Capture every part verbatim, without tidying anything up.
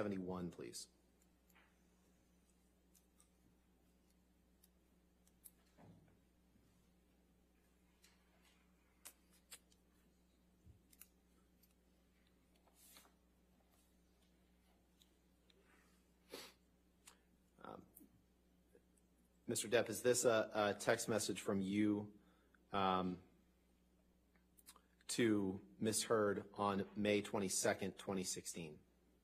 seventy-one, please. Mister Depp, is this a, a text message from you um, to Miz Heard on May twenty-second, twenty sixteen?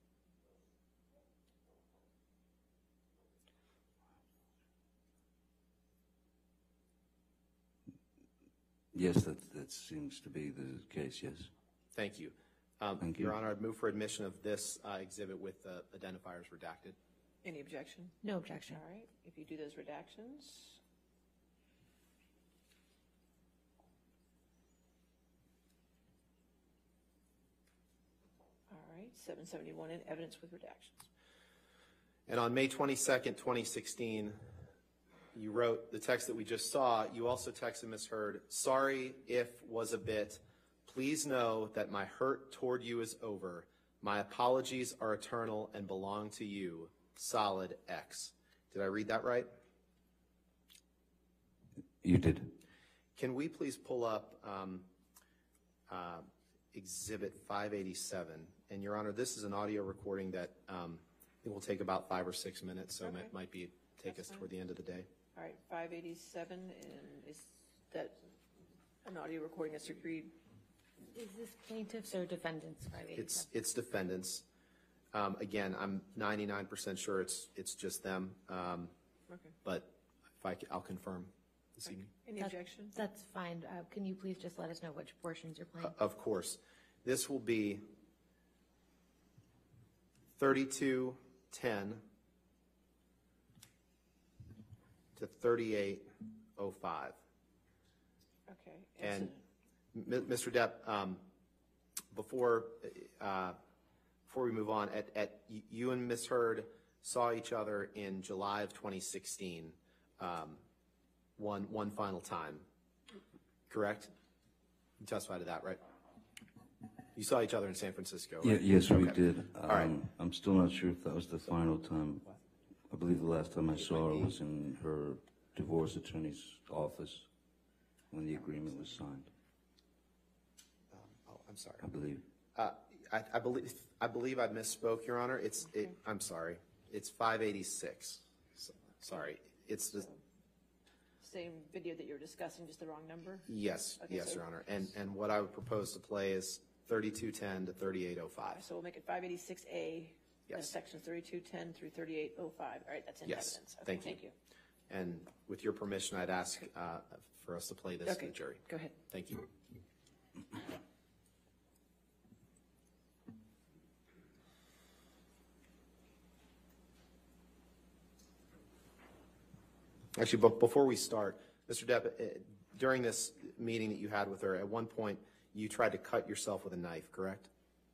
Yes, that, that seems to be the case, yes. Thank you. Um, Thank you. Your Honor, I'd move for admission of this uh, exhibit with uh, identifiers redacted. Any objection? No objection. All right, if you do those redactions. All right, seven seventy-one in evidence with redactions. And on May twenty-second, twenty sixteen, you wrote the text that we just saw. You also texted Miz Heard, sorry if was a bit. Please know that my hurt toward you is over. My apologies are eternal and belong to you. Solid X. Did I read that right? You did. Can we please pull up um, uh, Exhibit five eighty-seven? And Your Honor, this is an audio recording that um, it will take about five or six minutes, so Okay. it might be take That's us fine. toward the end of the day. All right, five eighty-seven, and is that an audio recording that's agreed? Is this plaintiffs or defendants? It's it's defendants. Um, again, I'm ninety-nine percent sure it's it's just them, um, Okay. but if I, c- I'll confirm this Okay. evening. Any That- objection? That's fine. Uh, can you please just let us know which portions you're playing? Uh, of course, this will be thirty-two ten to thirty-eight oh five. Okay. And so- M- Mister Depp, um, before uh, before we move on, at, at y- you and Miz Heard saw each other in July of twenty sixteen, um, one one final time, correct? You testified to that, right? You saw each other in San Francisco, Yeah, right? yes, we Okay. did. All right. Um, I'm still not sure if that was the final time. I believe the last time I saw her was in her divorce attorney's office when the agreement was signed, Um, oh, I'm sorry. I believe. Uh, I, I believe I believe I misspoke, Your Honor. It's it, I'm sorry. It's five eighty-six. So, sorry. It's the Same video that you're discussing, just the wrong number? yes, Okay, yes, so- Your Honor. And and what I would propose to play is thirty-two ten to thirty-eight oh five. So we'll make it five eighty-six A, Yes. sections thirty-two ten through thirty-eight oh five. All right, that's in Yes, evidence. Okay, thank you. Thank you. And with your permission, I'd ask uh, for us to play this to Okay, the jury. go ahead. Thank you. Actually, but before we start, Mister Depp, uh, during this meeting that you had with her, at one point you tried to cut yourself with a knife, correct?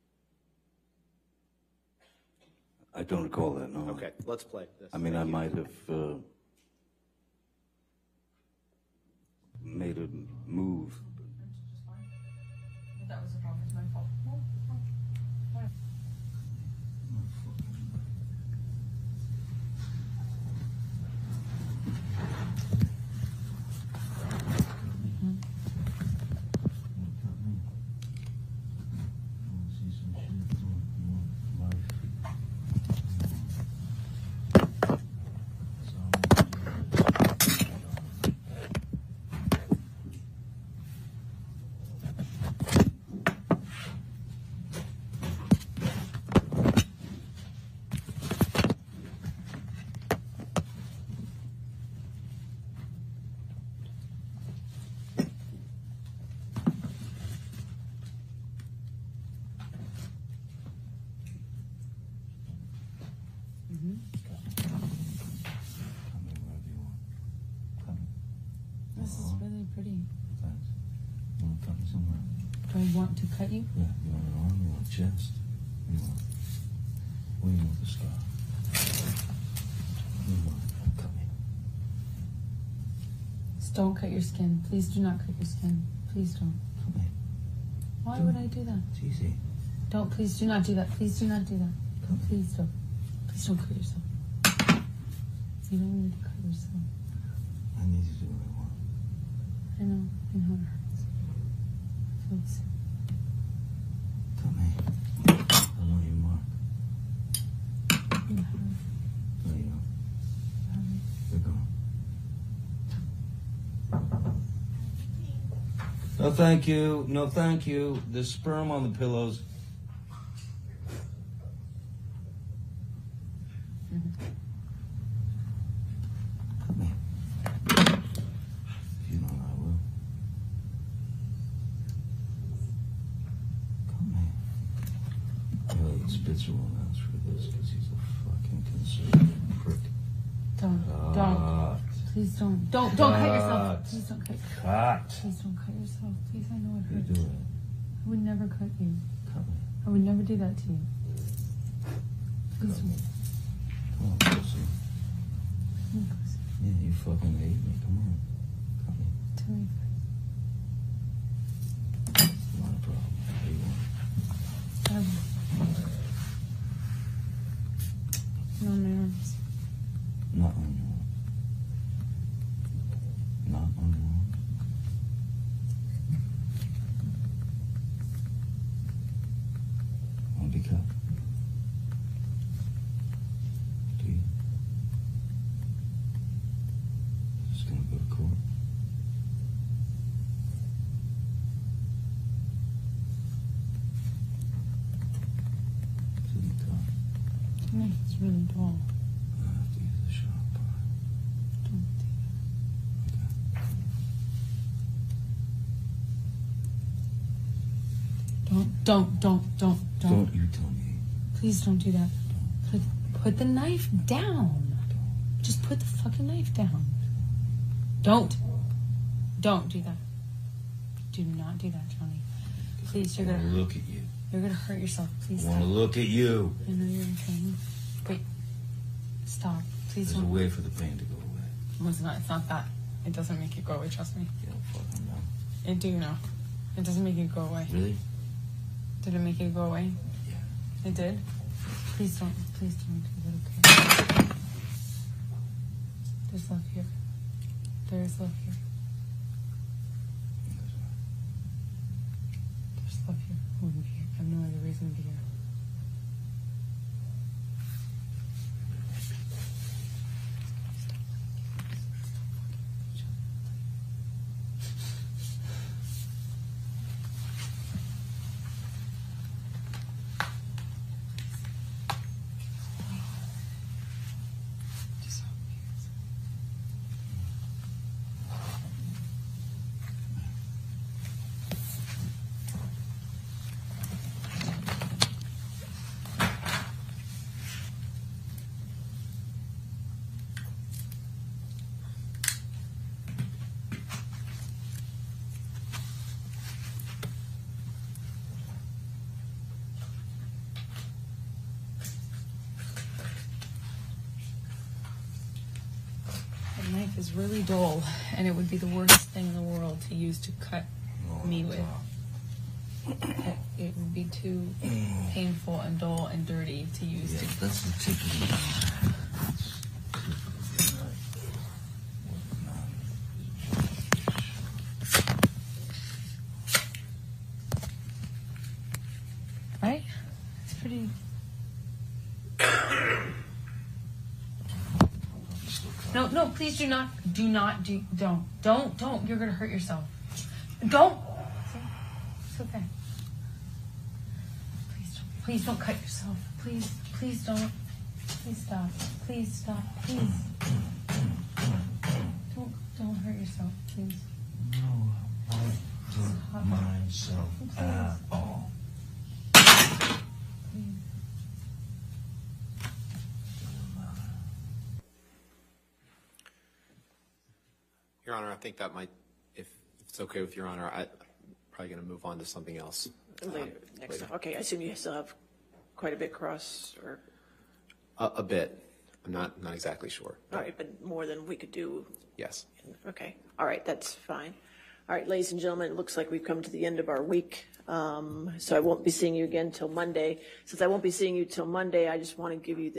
I don't recall that, no. Okay, let's play this. I mean, I Thank you. might have uh, made a move. That was the problem. It's my fault. This is really pretty. Thanks. You want to cut me somewhere? Do I want to cut you? Yeah, you want an arm, you want a chest? You want, what do you want the scar? You want, cut me. Just don't cut your skin. Please do not cut your skin. Please don't. Cut me. Why would I do that? It's easy. Don't. Please do not do that. Please do not do that. Don't, please don't. Please don't cut yourself. You don't need to cut yourself. I need to do what I want. I know. I know it hurts. Please. Tell me. I love you, Mark. You have it. No, you don't. You have it. You're gone. No, thank you. No, thank you. There's sperm on the pillows. Come here. If you don't, I will. Come here. Elliot Spitzer won't answer for this because he's a fucking conservative prick. Don't. Don't. Cut. Please don't. Don't. Don't cut Cut. yourself. Please don't cut. Cut. Please don't cut yourself. Please, I know it You hurts. do it. I would never cut you. Come here. I would never do that to you. Please don't. Come on, pussy. Come on, pussy. Yeah, you fucking hate me. Come on. Come here. Tell me. Not a problem. How you want it? Um, No, my arms. Not on your arm. Not on your arm. Want to be cut? Do you? Just gonna go to court? Isn't it tough? To me, it's really dull. I have to use the sharp part. Don't do that. Don't, don't, don't, don't, don't. Don't you tell me. Please don't do that. Put, put the knife down. Just put the fucking knife down. Don't. Don't do that. Do not do that, Johnny. Please, you're I gonna want to look at you. you're gonna hurt yourself. Please I want to stop. look at you. I know you're in pain. Wait. Stop. Please There's a don't. way for the pain to go away. Well, it's not. It's not that. It doesn't make it go away. Trust me. You don't fucking know. I do know. It doesn't make it go away. Really? Did it make it go away? Yeah. It did? Please don't. Please don't do that, okay? There's love here. There is love here. There's love here. I wouldn't be here. I have no other reason to be here. Just help me. The knife is really dull, and it would be the worst thing in the world to use to cut me with. It, it would be too painful and dull and dirty to use Yeah, to. that's the tip of the knife. Right? It's pretty. No, no, please do not, do not, do, don't, don't, don't. You're gonna hurt yourself. Don't. It's okay. Please don't, please don't cut yourself. Please, please don't. Please stop. Please stop. Please. Don't, don't hurt yourself, please. No, I don't myself at all. Please. Your Honor, I think that might, if it's okay with Your Honor, I'm probably going to move on to something else. Later, next time. Okay, I assume you still have quite a bit cross, or, A, a bit. I'm not, not exactly sure. all right, but more than we could do. Yes. Okay, all right, that's fine. All right, ladies and gentlemen, it looks like we've come to the end of our week. Um, so I won't be seeing you again till Monday. Since I won't be seeing you till Monday, I just want to give you the